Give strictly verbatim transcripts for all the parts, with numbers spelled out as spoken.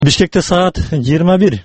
Бишкекте саат жыйырма бир.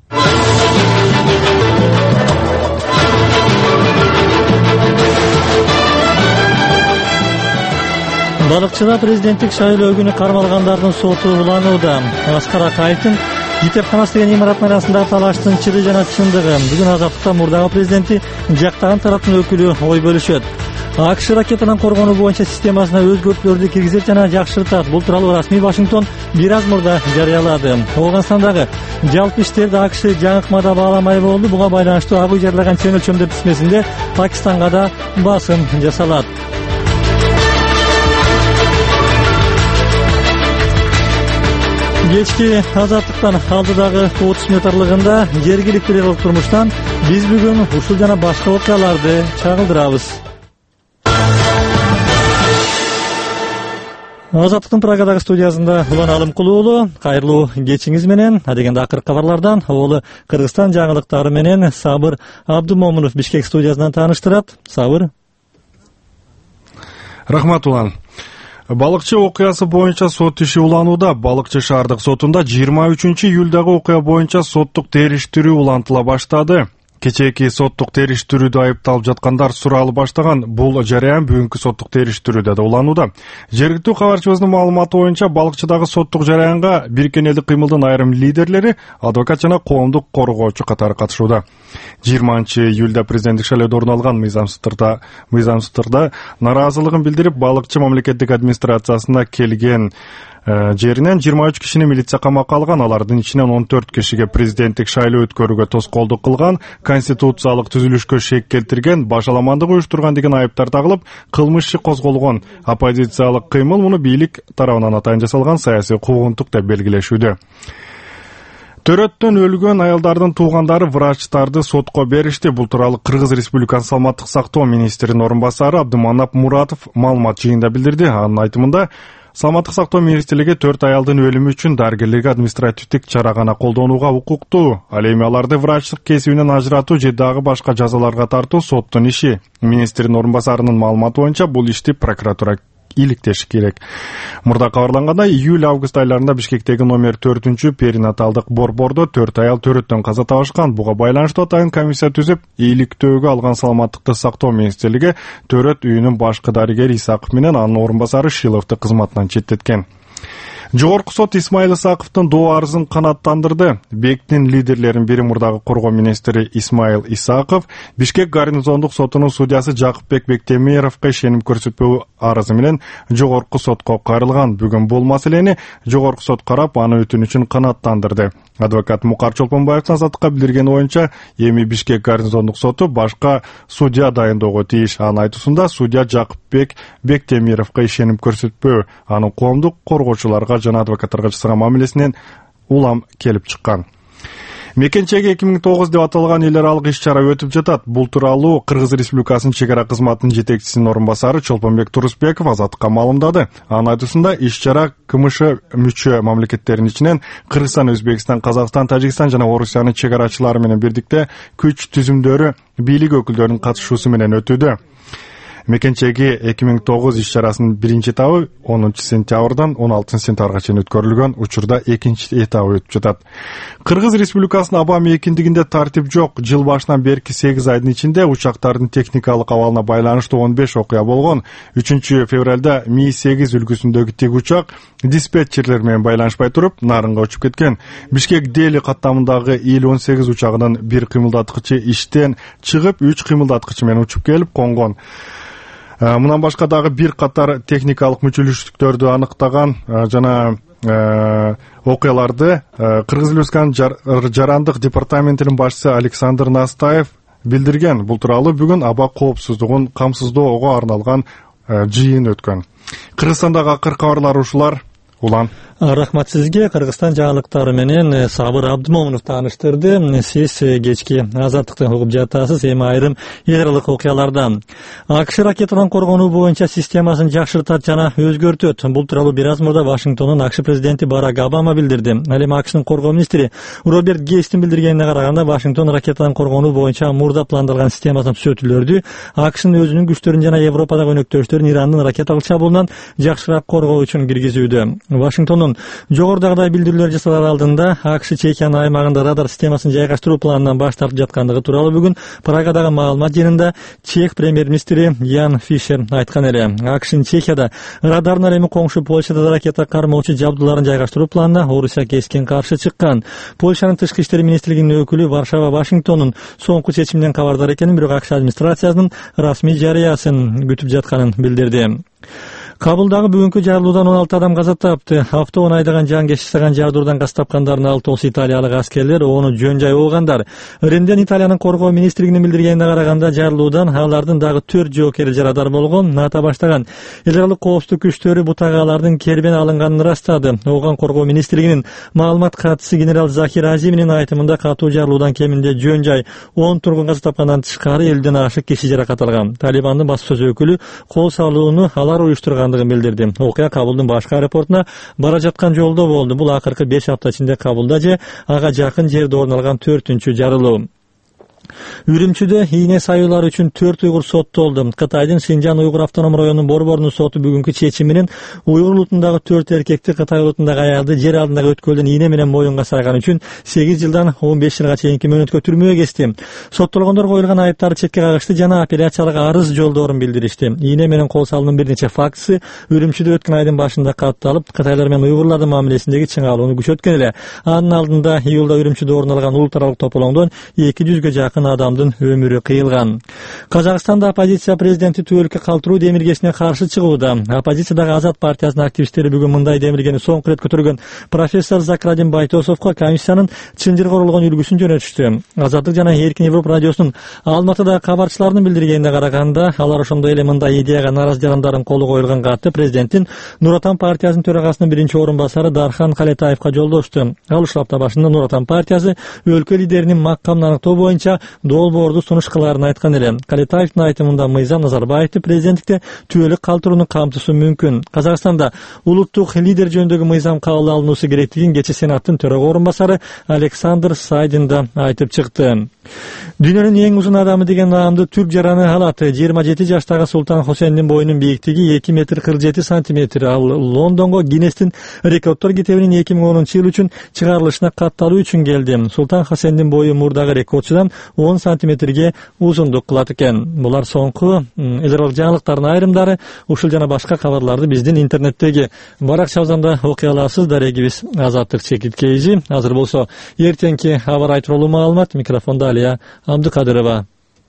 Балыкчыда президенттик шайлоо күнү кармалгандардын соту уланууда. Аскар Акаевдин Житепканасы деген имараттын арасындагы талаштын чыры жана чындыгы. Бүгүн Азаттыкта мурдагы президенти жактаган тараптын өкүлү ой бөлүшөт. АКШ ракетанын коргонуу боюнча системасына өзгөртүүлөрдү киргизет жана жакшыртат. Бул тууралуу расмий Вашингтон бир аз мурда жарыялады. Ооганстандагы жалпы иштерди АКШ жаңыкмада бааламай болду. Буга байланыштуу ак үй жарыяган чен өлчөмдөр тизмесинде Пакистанга да басым жасалат. Кечки Азаттыктан алдыдагы отуз мүнөт аралыгында жергиликтүү реалдык турмуштан биз бүгүн ушул жана башка окуяларды чагылдырабыз. Азаттыктын Прагадагы студиясында Улан Алымкулуу уулу, кайрылуу кечиңиз менен. Адегенде акыркы кабарлардан Оболу Кыргызстан жаңылыктары менен Сабыр Абдумомунов Бишкек студиясынан тааныштырат. Сабыр. Рахмат, Улан. Балыкчы окуясы боюнча сот иши уланууда. Балыкчы шаардык сотунда жыйырма үчүнчү июлдагы окуя боюнча соттук териштирүү улантыла баштады. Кечээки соттук териштирүүдө айыпталып жаткандар суралып баштаган. Бул жарыян бүгүнкү соттук териштирүүдө да уланууда. Жергиликтүү кабарчыбыздын маалыматы боюнча балыкчыдагы соттук жарыянга Бириккен элдик кыймылдын айрым лидерлери, адвокат жана коомдук коргоочу катары катышууда. жыйырманчы июлда президенттик шайлоодо орун алган мыйзам сыттырда мыйзам сыттырда нараазылыгын билдирип, балыкчы мамлекеттик администрациясына келген жеринен жыйырма үч кишини милиция камакка алган. Алардын ичинен он төрт кишиге президенттик шайлоо өткөрүүгө тоскоолдук кылган, конституциялык түзүлүшкө шек келтирген, башаламандык уюштурган деген айыптар тагылып, кылмыш иши козголгон. Оппозициялык кыймыл муну бийлик тарабынан атайын жасалган саясий куугунтук деп белгилешүүдө. Төрөттөн өлгөн аялдардын туугандары врачтарды сотко беришти. Бул тууралуу Кыргыз Республикасынын саламаттык сактоо министринин орун басары Абдуманап Муратов маалымат жыйында билдирди. Анын айтымында, саламаттык сактоо министрлиги төрт аялдын өлүмү үчүн дарыгерлерге административдик чара гана колдонууга укуктуу. Ал эми аларды врачтык кесибинен ажыратуу же дагы башка жазаларга тартуу соттун иши. Министрдин орун басарынын маалыматы боюнча бул ишти прокуратура иликтеши керек. Мурда кабарлангандай, июль-август айларында Бишкектеги номер төртүнчү перинаталдык борбордо төрт аял төрөттөн каза табышкан. Буга байланыштуу атайын комиссия түзүп, ийгиликтөөгө алган саламаттыкты сактоо министрлиги төрөт үйүнүн башкы дарыгери Исаков менен анын орун басары Шиловду кызматынан четтеткен. Жогорку сот Исмаил Исаковдун доо арызын канааттандырды. БЕКтин лидерлеринин бири мурдагы коргоо министри Исмаил Исаков Бишкек гарнизондук сотунун судьясы Жакыпбек Бектемировго ишеним көрсөтпөө арызы менен жогорку сотко кайрылган. Бүгүн бул маселени жогорку сот карап, аны өтүнүчүн канааттандырды. Адвокат Мукар Чолпонбаевдин Азаттыкка билдиргени боюнча, эми Бишкек гарнизондук соту башка судья дайындоого тийиш. Анын айтуусунда, судья Жакыпбек Бектемировго ишеним көрсөтпөө анын коомдук коргоочуларга жана адвокаттарга жасаган мамилесинен улам келип чыккан. Мекенчеги эки миң тогуз деп аталган эл аралык иш-чара өтүп жатат. Бул тууралуу Кыргыз Республикасынын чек ара кызматынын жетекчисинин орун басары Чолпонбек Турусбеков Азаттыкка маалымдады. Анын айтуусунда, иш-чара КМШ мүчө мамлекеттеринин ичинен Кыргызстан, Өзбекстан, Казакстан, Тажикстан жана Орусиянын чек арачылары менен бирдикте күч түзүмдөрү, бийлик өкүлдөрүнүн катышуусу менен өтүүдө. Мекенчеги эки миң тогуз иш-чарасынын биринчи этабы онунчу сентябрдан он алтынчы сентябрга чейин өткөрүлгөн. Учурда экинчи этабы өтүп жатат. Кыргыз Республикасынын аба мейкиндигинде тартип жок. Жыл башынан берки сегиз айдын ичинде учактардын техникалык абалына байланыштуу он беш окуя болгон. үчүнчү февралда Ми сегиз үлгүсүндөгү тик учак диспетчерлер менен байланышпай туруп нарынга учуп кеткен. Бишкек Дели каттамындагы Ил он сегиз учагынын бир кыймылдаткычы иштен чыгып, үч кыймылдаткычы менен учуп келип конгон. Мындан башка дагы бир катар техникалык мүчөлүштүктөрдү аныктаган жана окуяларды Кыргыз Республикасынын жарандык департаментинин башчысы Александр Настаев билдирген. Бул тууралуу бүгүн аба коопсуздугун камсыздоого арналган жыйын өткөн. Кыргызстандагы акыркы кабарлар ушулар. Улан. Рахмат сизге. Кыргызстан жаңылыктары менен Сабыр Абдумомунов тааныштырды. Сиз кечки Азаттыкты угуп жатасыз. Эми айрым эл аралык окуялардан. АКШ ракетадан коргонуу боюнча системасын жакшыртат жана өзгөртөт. Бул тууралуу бир аз мурда Вашингтондун АКШ президенти Барак Обама билдирди. Ал эми АКШнын коргоо министри Роберт Гейстин билдиргенине караганда, Вашингтон ракетадан коргонуу боюнча мурда пландалган системасын түзөтүүлөрдү АКШнын өзүнүн күчтөрүн жана Европадагы өнөктөштөрүн Ирандын ракеталык чабуулунан жакшыраак коргоо үчүн киргизүүдө. Вашингтондун жогорудагыдай билдирүүлөр жасалар алдында АКШ Чехиянын аймагында радар системасын жайгаштыруу планынан баш тартып жаткандыгы тууралуу бүгүн Прагадагы маалымат жыйынында Чех премьер-министри Ян Фишер айткан эле. АКШнын Чехияда радарына эми коңшу Польшада да ракета кармоочу жабдууларын жайгаштыруу планына Орусия кескен каршы чыккан. Польшанын тышкы иштер министрлигинин өкүлү Варшава Вашингтондун соңку чечиминен кабардар экенин, бирок АКШ администрациясынын расмий жарыясын күтүп жатканын билдирди. Кабулдагы бүгүнкү жарылуудан он алты адам каза тапты. Автоун айдаган жангеш жасаган жардыруудан каза тапкандардын алтоосу италиялык аскерлер, ону жөн жай болгондар. Римден Италиянын коргоо министрлигинин билдиргенине караганда жарылуудан алардын дагы төрт жоокери жарадар болгон. НАТО баштаган эл аралык коопсуздук күчтөрү бутага алардын кербен алынганын ырастады. Ооган коргоо министрлигинин маалымат катчысы генерал Захир Азиминин айтымында катуу жарылуудан кеминде жөн жай он тургун каза тапкандан тышкары элден ашык киши жаракат алган. Талибандын басма сөз өкүлү кол салууну алар уюштурган билдирди. Окуя Кабулдун башкы аэропортуна бара жаткан жолдо болду. Бул акыркы беш апта ичинде Кабулда же ага жакын жерде орун алган төртүнчү жарылуу. Үрүмчүдө ийне саюулар үчүн төрт уйгур соттолду. Кытайдын Шинжан уйгур автоном районунун борборунун соту бүгүнкү чечими менен уйгур улутундагы төрт эркекти, Кытай улутундагы аялды жер алдындагы өткөлдөн ийне менен моюнга сайган үчүн сегиз жылдан он беш жылга чейинки мөөнөткө түрмөгө кести. Соттолгондор коюлган айыптарды четке кагышты жана апелляциялык арыз жолдорун билдиришти. Ийне менен кол салуунун бир нече фактысы Үрүмчүдө өткөн айдын башында катталып, Кытайлар менен уйгурлардын мамилесиндеги чыңалууну күчөткөн эле. Анын алдында июлда Үрүмчүдө орун алган улут аралык тополоңдон эки жүзгө жакын адамдын өмүрү кыйылган. Казакстанда оппозиция президенти түбөлүккө калтыруу демилгесине каршы чыгууда. Оппозициядагы Азат партиясынын активисттери бүгүн мындай демилгени соңку ирет көтөргөн профессор Закрадин Байтосовго комиссиянын чынжыр корулган үлгүсүн жөнөтүштү. Азаттык жана Эркин Европа радиосунун Алматыдагы кабарчыларынын билдиргенине караганда, алар ошондой эле мындай идеяга нааразы жарандардын колу коюлган катты президенттин Нур Отан партиясынын төрагасынын биринчи орун басары Дархан Калетаевга жолдошту. Ал ушул апта башында Нур Отан партиясы өлкө лидеринин макамын аныктоо боюнча долбоорду сунуш кылаарын айткан эле. Калетаевдин айтымында Мыйзам Назарбаевди президенттикте түбөлүк калтырууну камтышуу мүмкүн. Казакстанда улуттук лидер жөнүндөгү мыйзам кабыл алынуусу керектигин кечээ Сенаттын төрага орун басары Александр Сайдин да айтып чыкты. Дүйнөнүн эң узун адамы деген наамды түрк жараны алат. жыйырма жети жаштагы Султан Хосендин боюнун бийиктиги эки метр кырк жети сантиметр. Ал Лондонго Гиннестин рекордтор китебинин эки миң онунчу жыл үчүн чыгарылышына катталуу үчүн келди. Султан Хосендин бою мурдагы рекордчудан он сантиметрге узундук кылат экен. Булар соңку эл аралык жаңылыктардын айрымдары. Ушул жана башка кабарларды биздин интернеттеги баракчабыздан да окуй аласыз. Дарегибиз Азаттык Чекиткейжи. Азыр болсо эртеңки аба ырайы тууралуу маалымат. Микрофондо Алия Абдыкадырова.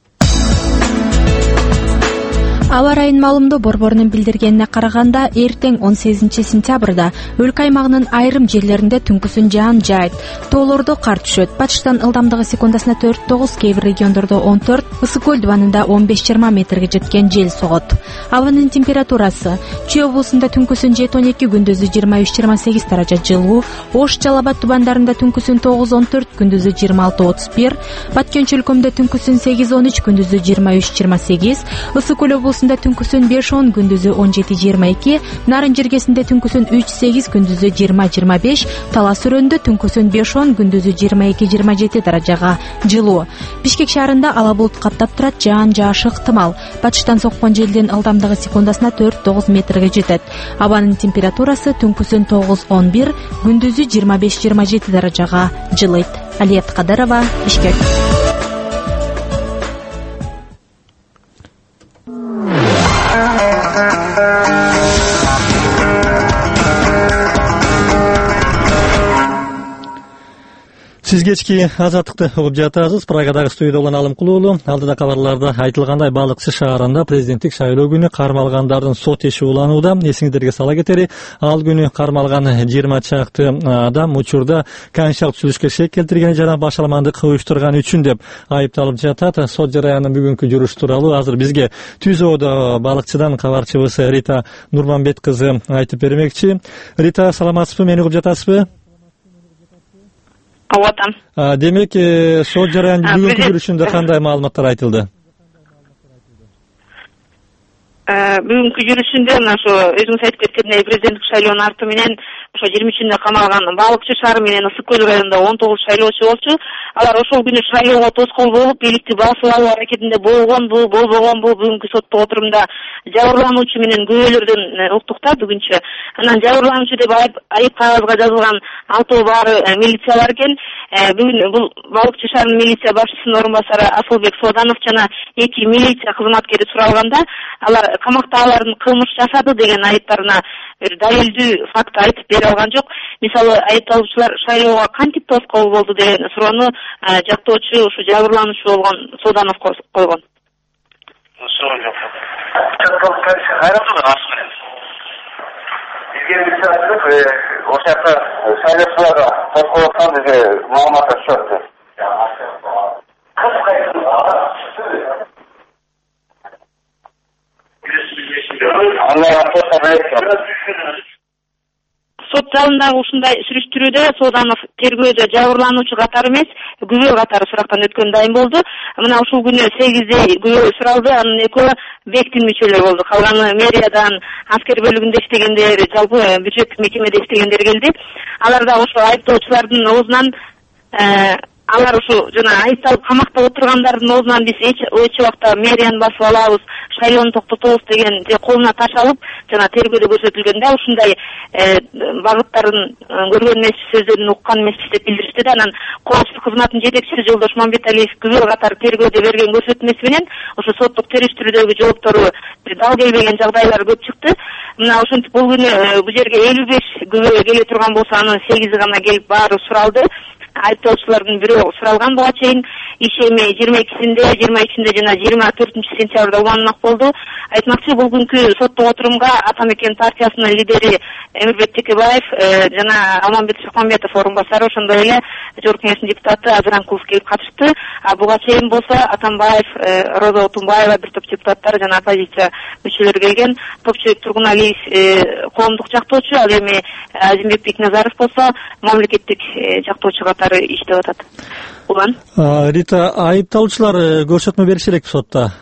Аба ырайынын маалымдоо борборунун билдиргенине караганда, эртең он сегизинчи сентябрда өлкө аймагынын айрым жерлеринде түнкүсүн жаан жаайт, тоолордо кар түшөт. Батыштан ылдамдыгы секундасына төрт тогуз, кээ бир региондордо он төрт, ысык көл дубанында он беш жыйырма метрге жеткен жел согот. Абанын температурасы: Чүй облусунда түнкүсүн жети он эки, күндүзү жыйырма үч жыйырма сегиз даража жылуу, Ош, Жалал Абад тубандарында түнкүсүн тогуз он төрт, күндүзү жыйырма алты отуз бир, Баткенчи өлкөмдө түнкүсүн сегиз он үч, күндүзү жыйырма үч жыйырма сегиз, ысык көл облусунда түнкүсүн беш он, күндүзү он жети жыйырма эки, Нарын жергесинде түнкүсүн үч сегиз, күндүзү жыйырма жыйырма беш, Талас өрөндө түнкүсүн беш он, күндүзү жыйырма эки жыйырма жети даражага жылуу. Бишкек шаарында ала булут каптап турат, жаан жаашы ыктымал. Батыштан соккон желдин ылдамдыгы секундасына төрт тогуз метрге жетет. Абанын температурасы түнкүсүн тогуз он бир, күндүзү жыйырма беш жыйырма жети даражага жылыйт. Алия Абдыкадырова, Бишкек. Сиз кечки Азаттыкты угуп жатасыз. Прагадагы студияда улан Алым Кулуулу. Алдыда кабарларда айтылгандай, Балыкчы шаарында президенттик шайлоо күнү кармалгандардын сот иши уланууда. Эсиңиздерге сала кетери, ал күнү кармалган жыйырма чакты адам учурда конституциялык түзүлүшкө шек келтирген жана башаламандык уюштурган үчүн деп айыпталып жатат. Сот жараянын бүгүнкү жүрүшү тууралуу азыр бизге Түзөөдө Балыкчыдан кабарчыбыз Рита Нурманбет кызы айтып бермекчи. Рита, саламатсызбы? Мени угуп жатасызбы? Оотам. Демек, сот жараянын бүгүнкү жүрүшүндө кандай маалыматтар айтылды? бүгүнкү жүрүшүндө мына ошо өзүңүз айтып кеткендей президенттик шайлоонун арты менен ошо жыйырма үчүндө камалган Балыкчы шаары менен Ысык көл районунда он тогуз шайлоочу болчу. Алар ошол күнү шайлоого тоскоол болуп, бийликти басып алуу аракетинде болгонбу, болбогонбу бүгүнкү соттук отурумда жабырлануучу менен күбөлөрдөн уктук да бүгүнчө. Анан жабырлануучу деп айып кагазга жазылган алтоо баары милициялар экен. Бүгүн бул Балыкчы шаарынын милиция башчысынын орун басары Асылбек Соданов жана эки милиция кызматкери суралганда, алар камактагылардын кылмыш жасады деген айыптарына бир далилдүү факт айтып бере алган жок. Мисалы, айыпталуучулар шайлоого кантип тоскоол болду деген суроону жактоочу ушу жабырлануучу болгон Соданов койгон. Суроо жок. Кайраптыр ашыгы. Бизге бир айтып, ошол жакта шайлоочуларга тоскоол аткан бизге маалыматтар түшөттү. Сот залындагы ушундай сүрүштүрүүдө Соданов тергөөдө жабырлануучу катары эмес, күбө катары сурактан өткөн дайым болду. Мына ушул күнү сегизде күбө суралды, анын экөө бектин мүчөлөрү болду. Калганы мэриядан, аскер бөлүгүндө иштегендер, жалпы бюджеттик мекемеде иштегендер келди. Алар да ошо айыптоочулардын оозунан алар ушу жана айыпталып камакта отургандардын оозунан биз эч убакта мэрияны басып алабыз, шайлоону токтотобуз деген же колуна таш алып, жана тергөөдө көрсөтүлгөн да ушундай багыттарын көргөн эмеспиз, сөздөрүн уккан эмеспиз деп билдиришти да. Анан коопсуздук кызматынын жетекчиси Жолдош Мамбеталиев күбө катары тергөөдө берген көрсөтмөсү менен ошо соттук териштирүүдөгү жооптору бир дал келбеген жагдайлар көп чыкты. Мына ошентип бул күнү бул жерге элүү беш күбө келе турган болсо, анын сегизи гана келип баары суралды. Айыптоочулардын бирөө суралган буга чейин иш эми жыйырма экисинде, жыйырма үчүндө жана жыйырма төртүнчү сентябрда уланмак болду. Айтмакчы, бул күнкү соттук отурумга Ата Мекен партиясынын лидери Эмирбек Текебаев жана Алмамбет Шыкмамбетов орун басары, ошондой эле Жогорку Кеңештин депутаты Азыранкулов келип катышты. А буга чейин болсо Атамбаев, Роза Отунбаева, бир топ депутаттар жана оппозиция мүчөлөрү келген. Топчубек Тургуналиев коомдук жактоочу, ал эми Азимбек Бекназаров болсо мамлекеттик жактоочу катары иштеп атат. Улан. Рита, айыпталуучулар көрсөтмө бериши элек сотто?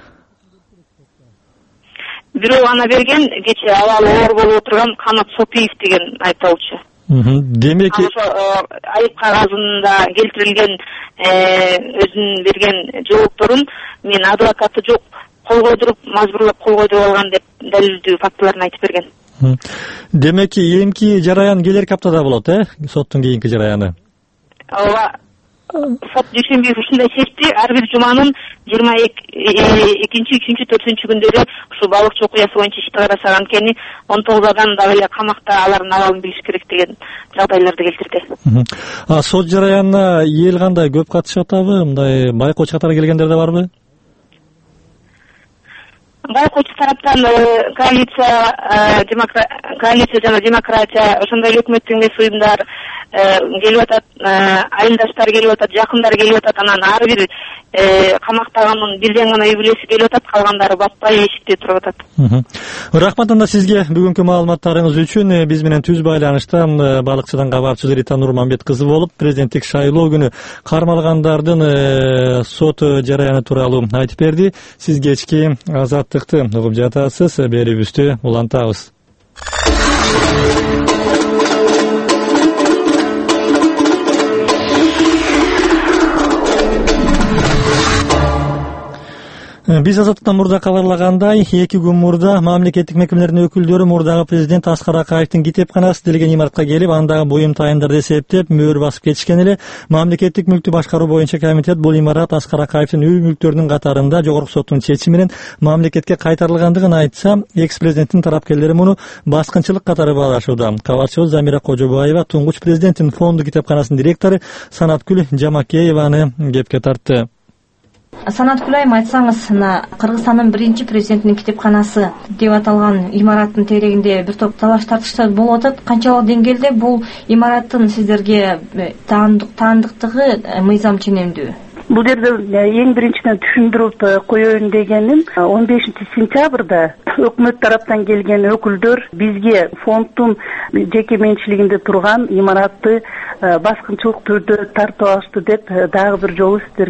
Бирөө гана берген, кечээ абалы оор болуп отурган Канат Сопиев деген айыпталуучу. Демек, ошо айып кагазында келтирилген өзүнүн берген жоопторун мен адвокаты жок, кол койдуруп, мажбурлап кол койдуруп алган деп далилдүү фактыларын айтып берген. Демек, эмки жараян келерки аптада болот, э? Соттун кийинки жараяны. Ооба. Сот дүйшөмбү ушундай чечти. Ар бир жуманын жыйырма экинчи, үчүнчү, төртүнчү күндөрү ушу Балыкчы окуясы боюнча ишти караса анткени он тогуз адам дагы эле камакта алардын абалын билиш керек деген жагдайларды келтирди. А сот жараянына эл кандай, көп катышып атабы? Мындай байкоочу катары келгендер да барбы? Байкоочу тараптан коалиция, коалиция жана демократия, ошондой эле өкмөттүк эмес уюмдар келип атат, айылдаштар келип атат, жакындар келип атат. Анан ар бир камактаганын бирден гана үй бүлөсү келип атат, калгандары батпай эшикте туруп атат. Рахмат анда сизге бүгүнкү маалыматтарыңыз үчүн. Биз менен түз байланыштан Балыкчыдан кабарчы Рита Нурмамбет кызы болуп, президенттик шайлоо күнү кармалгандардын сот жараяны тууралуу айтып берди. Сиз кечки Азаттыкты угуп жатасыз, берүүбүздү улантабыз. Биз Азаттыктан мурда кабарлагандай, эки күн мурда мамлекеттик мекемелердин өкүлдөрү мурдагы президент Аскар Акаевдин китепканасы делген имаратка келип, андагы буюм тайындарды эсептеп, мөөр басып кетишкен эле. Мамлекеттик мүлктү башкаруу боюнча комитет бул имарат Аскар Акаевдин үй мүлктөрүнүн катарында Жогорку соттун чечими менен мамлекетке кайтарылгандыгын айтса, экс-президенттин тарапкерлери муну баскынчылык катары баалашууда. Кабарчыбыз Замира Кожобаева туңгуч президенттин фонду китепканасынын директору Санаткүл Жамакееваны кепке тартты. Санаткүл айым, айтсаңыз, Кыргызстандын биринчи президентинин китепканасы деп аталган имараттын тегерегинде бир топ талаш тартыштар болуп атат. Канчалык деңгээлде бул имараттын сиздерге таандыктыгы мыйзам ченемдүү? Бул жерде эң биринчиден түшүндүрүп коеюн дегеним, он бешинчи сентябрда өкмөт тараптан келген өкүлдөр бизге фонддун жеке менчилигинде турган имаратты баскынчылык түрдө тартып алышты деп дагы бир жолу сиздерге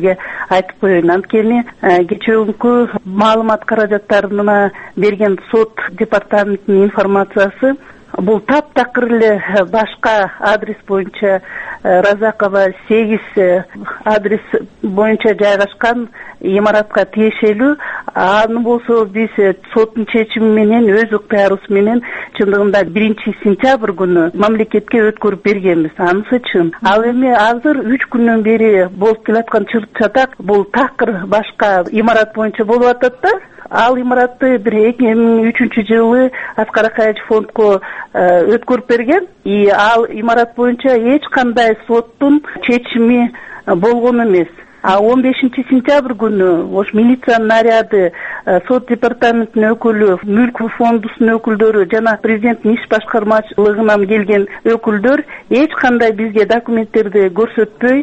айтып коеюн. Анткени кечээкүнкү маалымат каражаттарына берген сот департаментинин информациясы бул таптакыр эле башка адрес боюнча Разакова сегиз адрес боюнча жайгашкан имаратка тиешелүү. Аны болсо биз соттун чечими менен өз ыктыярыбыз менен чындыгында биринчи сентябрь күнү мамлекетке өткөрүп бергенбиз. Анысы чын. Ал эми азыр үч күндөн бери болуп келаткан чырт чатак бул такыр башка имарат боюнча болуп атат да. Ал имаратты бир эки миң үчүнчү жылы Аскар Акаевич фондко өткөрүп берген. И ал имарат боюнча эч кандай соттун чечими болгон эмес. А он бешинчи сентябрь күнү ош милициянын наряды, сот департаментинин өкүлү, мүлк фондусунун өкүлдөрү жана президенттин иш башкармачылыгынан келген өкүлдөр эч кандай бизге документтерди көрсөтпөй,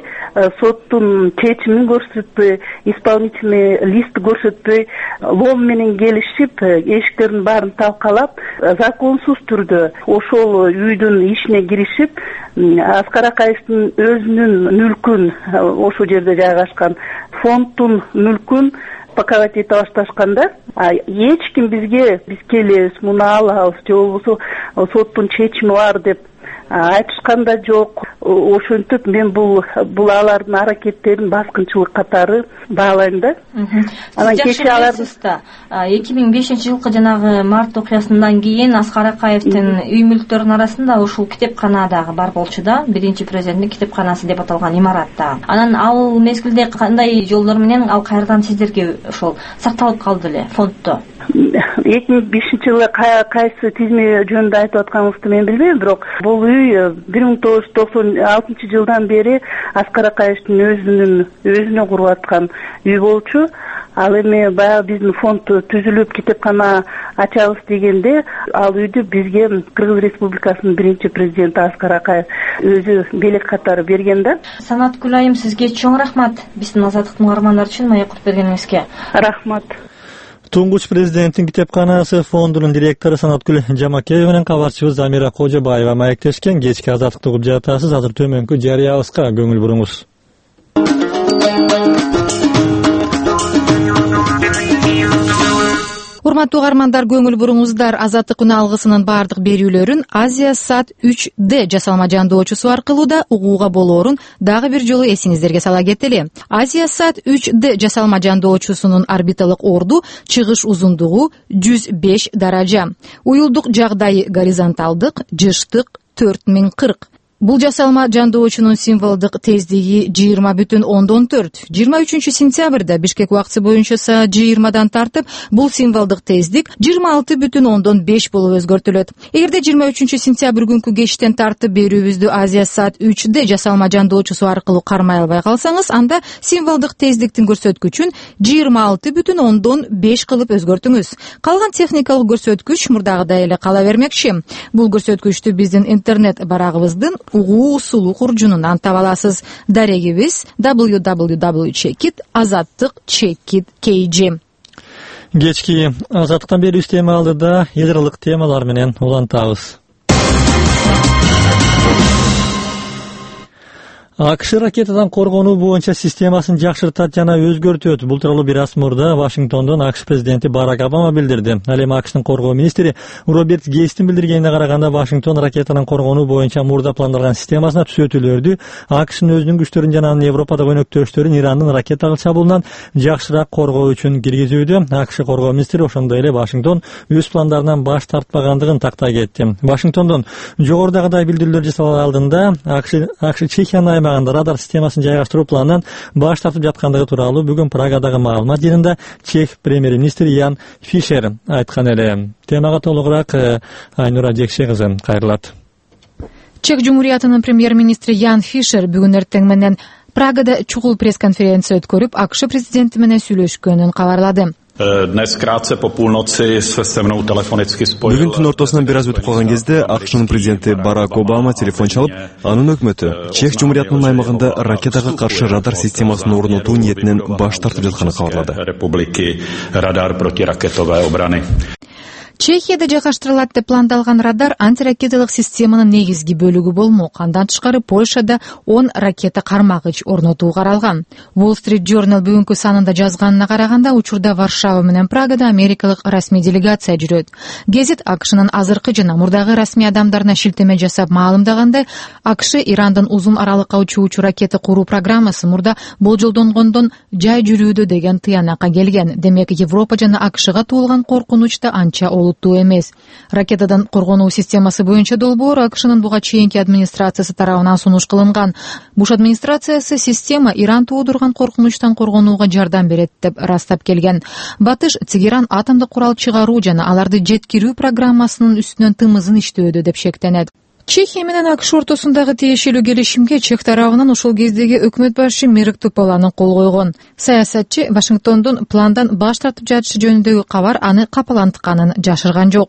соттун чечимин көрсөтпөй, исполнительный лист көрсөтпөй, лом менен келишип, эшиктердин баарын талкалап, законсуз түрдө ошол үйдүн ишине киришип, Аскар Акаевдин өзүнүн мүлкүн ошол жерде жайгашкан фонддун мүлкүн паковать эте башташканда, эч ким бизге биз келебиз, муну алабыз, же болбосо соттун чечими бар деп айтышкан да жок. Ошентип мен бул бул алардын аракеттерин баскынчылык катары баалайм да. Анан кечээ алардын эки миң бешинчи жылкы жанагы март окуясынан кийин Аскар Акаевдин үй мүлктөрүнүн арасында ушул китепкана дагы бар болчу да, биринчи президенттин китепканасы деп аталган имаратта. Анан ал мезгилде кандай жолдор менен ал кайрадан сиздерге ошол сакталып калды эле фонддо? эки миң бешинчи жылы кайсы тизме жөнүндө айтып атканыңызды мен билбейм, бирок бул үй бир миң тогуз жүз токсон алтынчы жылдан бери Аскар Акаевдин өзүнүн өзүнө куруп аткан үй болчу. Ал эми баягы биздин фонд түзүлүп китепкана ачабыз дегенде, ал үйдү бизге Кыргыз Республикасынын биринчи президенти Аскар Акаев өзү белек катары берген да. Санаткүл айым, сизге чоң рахмат биздин Азаттыктын угармандары үчүн маек кылып бергениңизге. Рахмат. Туңгуч президенттин китепканасы фондунун директору Санаткүл Жамакеева менен кабарчыбыз Замира Кожобаева маектешкен. Кечки Азаттыкты угуп жатасыз. Азыр төмөнкү жарыябызга көңүл буруңуз. Урматтуу угармандар, көңүл буруңуздар. Азаттык күнү алгысынын баардык берүүлөрүн Азия Сат үч дэ жасалма жандоочусу аркылуу да угууга болоорун дагы бир жолу эсиңиздерге сала кетели. Азия Сат үч дэ жасалма жандоочусунун орбиталык орду чыгыш узундугу жүз беш даража. Уюлдук жагдайы горизонталдык, жыштык төрт миң кырк. Бул жасалма жандоочунун символдук тездиги жыйырма бүтүн ондон төрт. жыйырма үчүнчү сентябрда Бишкек убакыты боюнча саат жыйырмадан тартып бул символдук тездик жыйырма алты бүтүн ондон беш болуп өзгөртүлөт. Эгерде жыйырма үчүнчү сентябрь күнкү кечтен тартып берүүбүздү Азия Сат үч дэ жасалма жандоочусу аркылуу кармай албай калсаңыз, анда символдук тездиктин көрсөткүчүн жыйырма алты бүтүн ондон беш кылып өзгөртүңүз. Калган техникалык көрсөткүч мурдагыдай эле кала бермекчи. Бул көрсөткүчтү биздин интернет барагыбыздын угуу усулу куржунунан таба аласыз. Дарегибиз дабл ю дабл ю дабл ю чекит азаттык чекит кей джи. Кечки Азаттыктан берүүбүз тема алдыда эл аралык темалар менен улантабыз. АКШ ракетадан коргонуу боюнча системасын жакшыртат жана өзгөртөт. Бул тууралуу бир аз мурда Вашингтондон АКШ президенти Барак Обама билдирди. Ал эми АКШтын коргоо министри Роберт Гейстин билдиргенине караганда, Вашингтон ракетадан коргонуу боюнча мурда пландалган системасына түзөтүүлөрдү АКШнын өзүнүн күчтөрүн жана анын Европадагы өнөктөштөрүн Ирандын ракеталык чабуулунан жакшыраак коргоо үчүн киргизүүдө. АКШ коргоо министри ошондой эле Вашингтон өз пландарынан баш тартпагандыгын тактай кетти. Вашингтондон жогорудагыдай билдирүүлөр жасалар алдында АКШ Чехиянын радар системасын жайгаштыруу планынан баш тартып жаткандыгы тууралуу бүгүн Прагадагы маалымат жыйынында чех премьер-министри Ян Фишер айткан эле. Темага толугураак Айнура Жекше кызы кайрылат. Чех Жумуриятынын премьер-министри Ян Фишер бүгүн эртең менен Прагада чугул пресс-конференция өткөрүп, АКШ президенти менен сүйлөшкөнүн кабарлады. Бүгүн түн ортосунан бир аз өтүп калган кезде АКШнын президенти Барак Обама телефон чалып, анын өкмөтү Чех Жумуриятынын аймагында ракетага каршы радар системасын орнотуу ниетинен баш тартып жатканын кабарлады. Чехияда жайгаштырылат деп пландалган радар антиракеталык системанын негизги бөлүгү болмок. Андан тышкары Польшада он ракета кармагыч орнотуу каралган. Wall Street Journal бүгүнкү санында жазганына караганда, учурда Варшава менен Прагада америкалык расмий делегация жүрөт. Гезит АКШнын азыркы жана мурдагы расмий адамдарына шилтеме жасап маалымдагандай, АКШ Ирандын узун аралыкка учуучу ракета куруу программасы мурда болжолдонгондон жай жүрүүдө деген тыянакка келген. Демек, Европа жана АКШга туулган коркунуч да анча олуттуу эмес. Ракетадан коргонуу системасы боюнча долбоор АКШнын буга чейинки администрациясы тарабынан сунуш кылынган. Буш администрациясы система Иран туудурган коркунучтан коргонууга жардам берет деп растап келген. Батыш Тегеран атомдук курал чыгаруу жана аларды жеткирүү программасынын үстүнөн тымызын иштөөдө деп шектенет. Чехия менен АКШ ортосундагы тиешелүү келишимге чех тарабынан ушул кездеги өкмөт башы Мерек Топаланы кол койгон. Саясатчы Вашингтондун пландан баш тартып жатышы жөнүндөгү кабар аны капалантканын жашырган жок.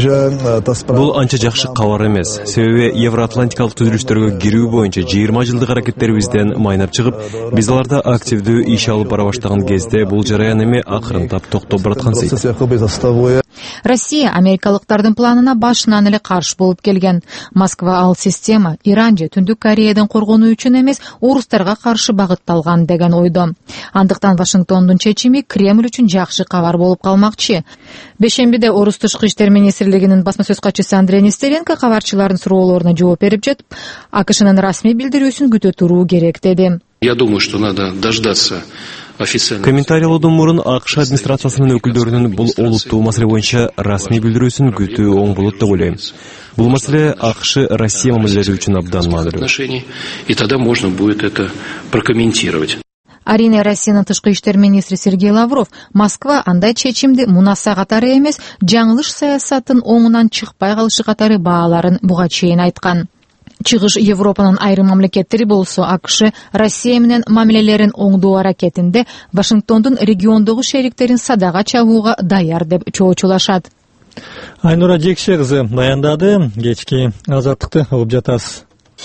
Бул анча жакшы кабар эмес. Себеби Евроатлантикалык түзүлүштөргө кирүү боюнча жыйырма жылдык аракеттерибизден майнап чыгып, биз аларда активдүү иш алып бара баштаган кезде бул жараян эми акырындап токтоп бараткан сейт. Россия америкалыктардын планына башынан эле каршы болуп келген. Москва ал система Иран же Түндүк Кореядан коргонуу үчүн эмес, орустарга каршы багытталган деген ойдо. Андыктан Вашингтондун чечими Кремль үчүн жакшы кабар болуп калмакчы. Бешембиде Орус тышкы иштер министрлигинин басма сөз катчысы Андрей Нестеренко кабарчылардын суроолоруна жооп берип жетип, АКШнын расмий билдирүүсүн күтө туруу керек деди. Я думаю, что надо дождаться Комментарий алуудан мурун АКШ администрациясынын өкүлдөрүнүн бул олуттуу маселе боюнча расмий билдирүүсүн күтүү оң болот деп ойлойм. Бул маселе АКШ Россия мамилелери үчүн абдан маанилүү. И тогда можно будет это прокомментировать. Арине Россиянын тышкы иштер министри Сергей Лавров Москва андай чечимди мунаса катары эмес, жаңылыш саясатын оңунан чыкпай калышы катары бааларын буга чейин айткан. Чыгыш Европанын айрым мамлекеттери болсо АКШ Россия менен мамилелерин оңдоо аракетинде Вашингтондун региондогу шериктерин садага чабууга даяр деп чоочулашат. Айнура Жекше кызы баяндады. Кечки азаттыкты угуп жатасыз.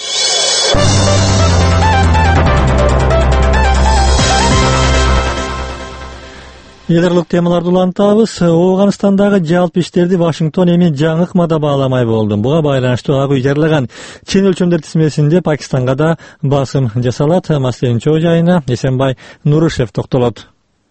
Элдерлик темаларды улантабыз. Ооганстандагы жалпы иштерди Вашингтон эми жаңы ыкмада бааламай болду. Буга байланыштуу ак үй жарылаган чен өлчөмдөр тизмесинде Пакистанга да басым жасалат. Маселенин чоо жайына Эсенбай Нурышев токтолот.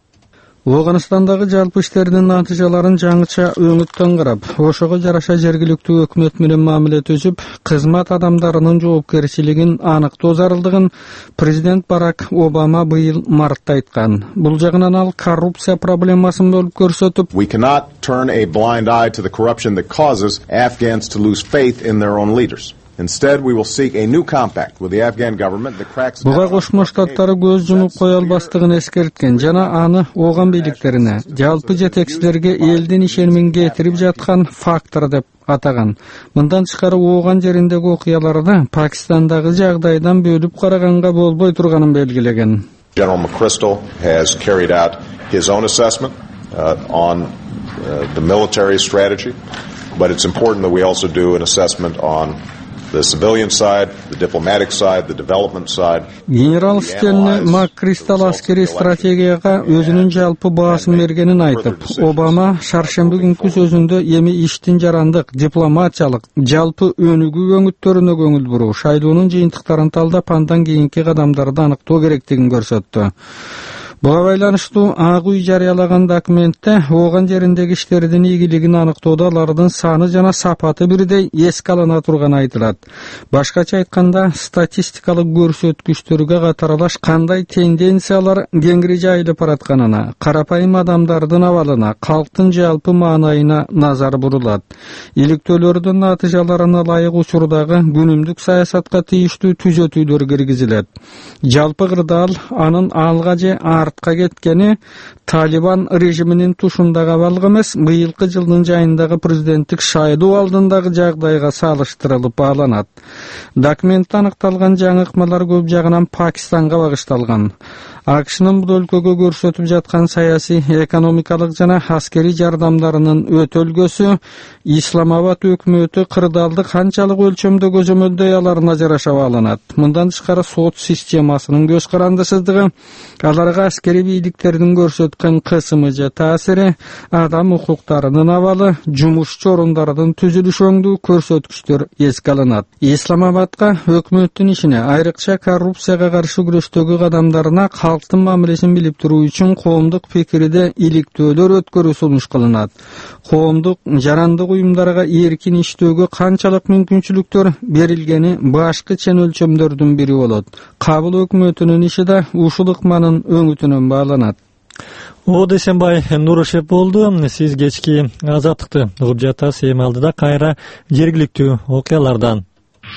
Ооганстандагы жалпы иштердин натыйжаларын жаңыча өңүттөн карап, ошого жараша жергиликтүү өкмөт менен мамиле түзүп, кызмат адамдарынын жоопкерчилигин аныктоо зарылдыгын президент Барак Обама быйыл мартта айткан. Бул жагынан ал коррупция проблемасын бөлүп көрсөтүп, We cannot turn a blind eye to the corruption that causes Afghans to lose faith in their own leaders. Instead, we will seek a new compact with the Afghan government that cracks down. Буга Кошмо Штаттары көз жумуп кое албастыгын эскерткен жана аны ооган бийликтерине, жалпы жетекчилерге элдин ишенимин кетирип жаткан фактор деп атаган. Мындан тышкары ооган жериндеги окуяларды Пакистандагы жагдайдан бөлүп караганга болбой турганын белгилеген. General McChrystal has carried out his own assessment uh, on uh, the military strategy, but it's important that we also do an assessment on the civilian side, the diplomatic side, the development side. Генерал Стенли Маккристал аскери стратегияга өзүнүн жалпы баасын бергенин айтып, Обама шаршемби күнкү сөзүндө эми иштин жарандык, дипломатиялык, жалпы өнүгүү өңүттөрүнө көңүл буруу, шайлоонун жыйынтыктарын талдап андан кийинки кадамдарды аныктоо керектигин көрсөттү. Буга байланыштуу ак үй жарыялаган документте ооган жериндеги иштердин ийгилигин аныктоодо алардын саны жана сапаты бирдей эске алына турганы айтылат. Башкача айтканда, статистикалык көрсөткүчтөргө катаралаш кандай тенденциялар кеңири жайылып баратканына, карапайым адамдардын абалына, калктын жалпы маанайына назар бурулат. Иликтөөлөрдүн натыйжаларына ылайык учурдагы күнүмдүк саясатка тийиштүү түзөтүүлөр киргизилет. Жалпы кырдаал анын алга же артка кеткени Талибан режиминин тушундагы абалга эмес, быйылкы жылдын жайындагы президенттик шайлоо алдындагы жагдайга салыштырылып бааланат. Документте аныкталган жаңы ыкмалар көп жагынан Пакистанга багышталган. АКШнын бул өлкөгө көрсөтүп жаткан саясий, экономикалык жана аскери жардамдарынын өтөлгөсү Исламабад өкмөтү кырдаалды канчалык өлчөмдө көзөмөлдөй аларына жараша бааланат. Мындан тышкары сот системасынын көз карандысыздыгы, аларга аскери бийликтердин көрсөткөн кысымы же таасири, адам укуктарынын абалы, жумушчу орундарынын түзүлүш өңдүү көрсөткүчтөр эске алынат. Исламабадка өкмөттүн ишине, айрыкча коррупцияга каршы күрөштөгү кадамдарына калктын мамилесин билип туруу үчүн коомдук пикирде иликтөөлөр өткөрүү сунуш кылынат. Коомдук жарандык уюмдарга эркин иштөөгө канчалык мүмкүнчүлүктөр берилгени башкы чен өлчөмдөрдүн бири болот. Кабыл өкмөтүнүн иши да ушул ыкманын өңүтүнөн бааланат. О Дүйсенбай Нурушев болду. Сиз кечки Азаттыкты угуп жатасыз. Эми алдыда кайра жергиликтүү окуялардан.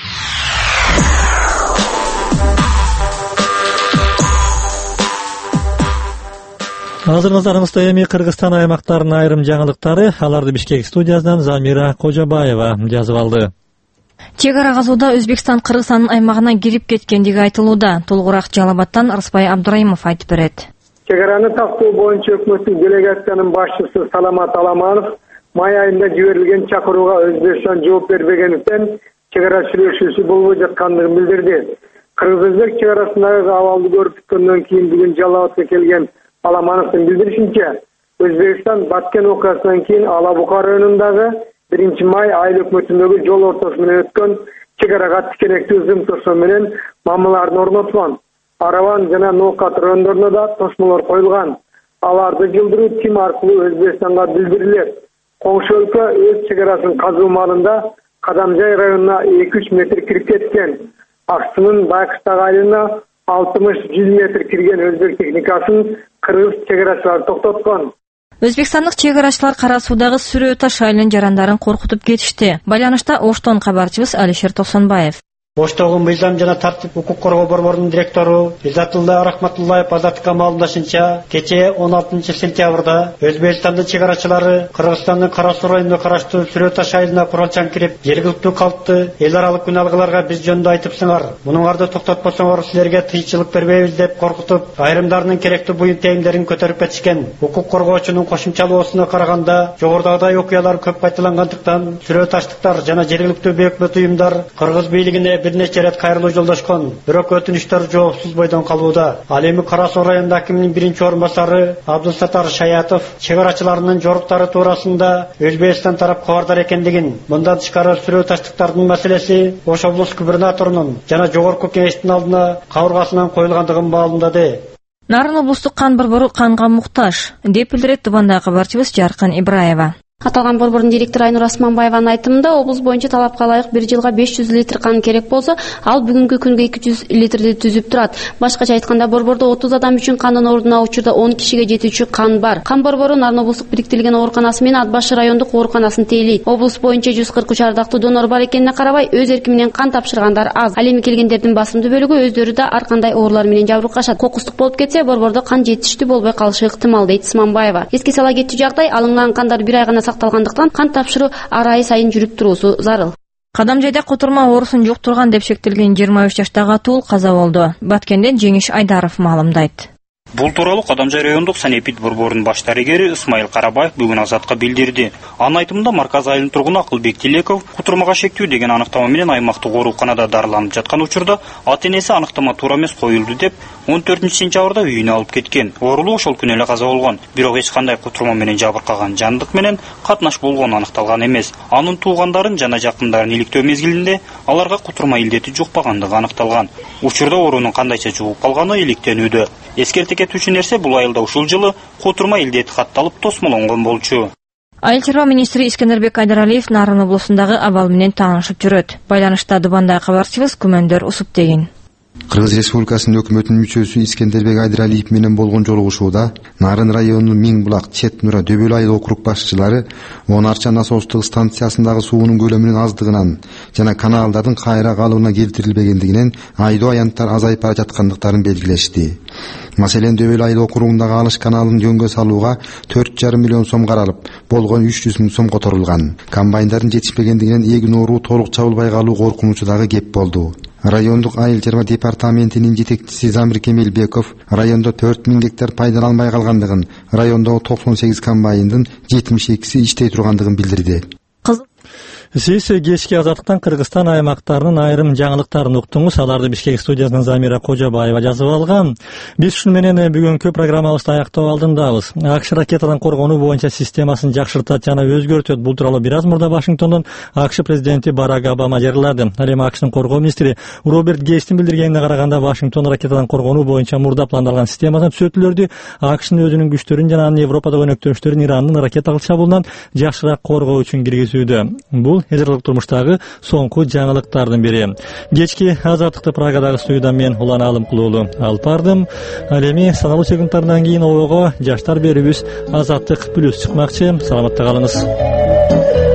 Азыр назарыңызда эми Кыргызстан аймактарынын айрым жаңылыктары, аларды Бишкек студиясынан Замира Кожобаева жазып алды. Чек ара казууда Өзбекстан Кыргызстандын аймагына кирип кеткендиги айтылууда. Толугураак Жалал Абадтан Рыспай Абдурайымов айтып берет. Чек араны тактоо боюнча өкмөттүк делегациянын башчысы Саламат Аламанов май айында жиберилген чакырууга Өзбекстан жооп бербегендиктен чек ара сүйлөшүүсү болбой жаткандыгын билдирди. Кыргыз-Өзбек чек арасындагы абалды көрүп бүткөндөн кийин бүгүн Жалал Абадка келген Аламановдун билдиришинче, Өзбекстан Баткен окуясынан кийин Ала Бука районундагы биринчи май айыл өкмөтүндөгү жол ортосу менен өткөн чек арага тикенектүү зым тосмо менен мамилаларын орноткон. Араван жана Ноокат райондоруна да тосмолор коюлган. Аларды жылдыруу Тим аркылуу Өзбекстанга билдирилет. Коңшу өлкө өз чек арасын казуу маалында Кадамжай районуна эки үч метр кирип кеткен. Аксынын Байкыштагы айылына алтымыш жүз метр кирген өзбек техникасын кыргыз чек арачылары токтоткон. Өзбекстандык чек арачылар Кара суудагы Сүрөө таш айылынын жарандарын коркутуп кетишти. Байланышта Оштон кабарчыбыз Алишер Тосонбаев. Оштогун мыйзам жана тартип укук коргоо борборунун директору Изатулла Рахматуллаев Азаттыкка маалымдашынча, кечээ он алтынчы сентябрда Өзбекстандын чек арачылары Кыргызстандын Кара суу районуна караштуу Сүрөө таш айылына куралчан кирип, жергиликтүү калкты эл аралык күн алгыларга биз жөнүндө айтыпсыңар. Мунуңарды токтотпосоңор силерге тыйчылык бербейбиз деп коркутуп, айрымдарынын керектүү буюм тейимдерин көтөрүп кетишкен. Укук коргоочунун кошумчалоосуна караганда, жогорудагыдай окуялар көп кайталангандыктан Сүрөө таштыктар жана жергиликтүү өкмөт уюмдар Кыргыз бийлигине бир нече рет кайрылуу жолдошкон, бирок өтүнүчтөр жоопсуз бойдон калууда. Ал эми Кара суу районунун акиминин биринчи орун басары Абдусаттар Шаятов чек арачыларынын жоруктары туурасында Өзбекстан тарап кабардар экендигин, мындан тышкары Сүрөө таштыктардын маселеси Ош облус губернаторунун жана жогорку кеңештин алдына кабыргасынан коюлгандыгын маалымдады. Нарын облустук кан борбору канга муктаж, деп билдирет Тубандагы кабарчыбыз Жаркын Ибраева. Аталган борбордун директору Айнур Асманбаеванын айтымында, облус боюнча талапка ылайык бир жылга беш жүз литр кан керек болсо, ал бүгүнкү күнгө эки жүз литрди түзүп турат. Башкача айтканда, борбордо отуз адам үчүн кандын ордуна учурда он кишиге жетүүчү кан бар. Кан борбору Нарын облустук бириктирилген ооруканасы менен Ат башы райондук ооруканасын тейлейт. Облус боюнча жүз кырк үч ардактуу донор бар экенине карабай, өз эрки менен кан тапшыргандар аз. Ал эми келгендердин басымдуу бөлүгү өздөрү да ар кандай оорулар менен жабыркашат. Кокустук болуп кетсе, борбордо кан жетиштүү болбой калышы ыктымал, дейт Сманбаева. Эске сала кетчү жагдай, алынган кандар бир ай гана сакталгандыктан кан тапшыруу ар ай сайын жүрүп туруусу зарыл. Кадамжайда котурма оорусун жуктурган деп шектелген жыйырма үч жаштагы атуул каза болду. Баткенден Жеңиш Айдаров маалымдайт. Бул тууралуу Кадамжай райондук санэпид борборунун баш дарыгери Исмайыл Карабаев бүгүн Азатка билдирди. Анын айтымында Марказ айылынын тургуну Акылбек Тилеков кутурмага шектүү деген аныктама менен аймактык ооруканада дарыланып жаткан учурда ата-энеси аныктама туура эмес коюлду деп он төртүнчү сентябрда үйүнө алып кеткен. Оорулуу ошол күнү эле каза болгон. Бирок эч кандай кутурма менен жабыркаган жандык менен катнаш болгону аныкталган эмес. Анын туугандарын жана жакындарын иликтөө мезгилинде аларга кутурма илдети жукпагандыгы аныкталган. Учурда оорунун кандайча жугуп калганы иликтенүүдө. Эскерте кетүүчү нерсе, бул айылда ушул жылы кутурма илдети катталып тосмолонгон болчу. Айыл чарба министри Искендербек Айдаралиев Нарын облусундагы абал менен таанышып жүрөт. Байланышта Дубандагы кабарчыбыз Күмөндөр Усуптегин. Кыргыз Республикасынын өкмөтүнүн мүчөсү Искендербек Айдаралиев менен болгон жолугушууда Нарын районунун Миң Булак, Чет Нура, Дөбөл айыл округ башчылары Онарча насостук станциясындагы суунун көлөмүнүн аздыгынан жана каналдардын кайра калыбына келтирилбегендигинен айдоо аянттар азайып бара жаткандыктарын белгилешти. Маселен, Дөбөл айыл округундагы Алыш каналын жөнгө салууга төрт жарым миллион сом каралып, болгон үч жүз миң сом которулган. Комбайндардын жетишпегендигинен эгин оору толук чабылбай калуу коркунучу дагы кеп болду. Райондук айыл чарба департаментинин жетекчиси Замир Кемелбеков райондо төрт миң гектар пайдаланбай калгандыгын, райондогу токсон сегиз комбайндын жетимиш экиси иштей тургандыгын билдирди. Сиз кечки Азаттыктан Кыргызстан аймактарынын айрым жаңылыктарын уктуңуз. Аларды Бишкек студиясынан Замира Кожобаева жазып алган. Биз ушуну менен бүгүнкү программабызды аяктоо алдындабыз. АКШ ракетадан коргонуу боюнча системасын жакшыртат жана өзгөртөт. Бул тууралуу бир аз мурда Вашингтондон АКШ президенти Барак Обама жарыялады. Ал эми АКШнын коргоо министри Роберт Гейстин билдиргенине караганда, Вашингтон ракетадан коргонуу боюнча мурда пландалган системасын түзөтүүлөрдү АКШнын өзүнүн күчтөрүн жана анын Европадагы өнөктөштөрүн Ирандын ракеталык чабуулунан жакшыраак коргоо үчүн киргизүүдө. Бул эзерлик турмуштагы соңку жаңылыктардын бири. Кечки Азаттыкты Прагадагы студиядан мен Улан Алымкулуулу алып бардым. Ал эми саналуу секундтардан кийин ого жаштар берүүбүз Азаттык плюс чыкмакчы. Саламатта калыңыз.